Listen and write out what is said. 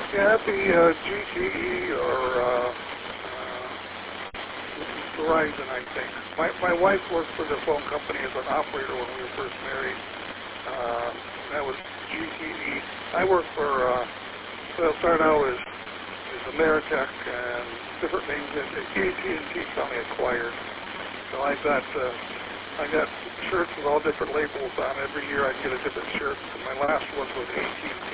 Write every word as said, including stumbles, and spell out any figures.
Yeah, it'd be uh, G T E or uh, uh, Verizon, I think. My my wife worked for the phone company as an operator when we were first married. Uh, that was G T E. I worked for, uh, well, it started out as, as Ameritech and different names that A T and T finally acquired. So I got uh, I got shirts with all different labels on. Every year I'd get a different shirt. And my last one was A T and T.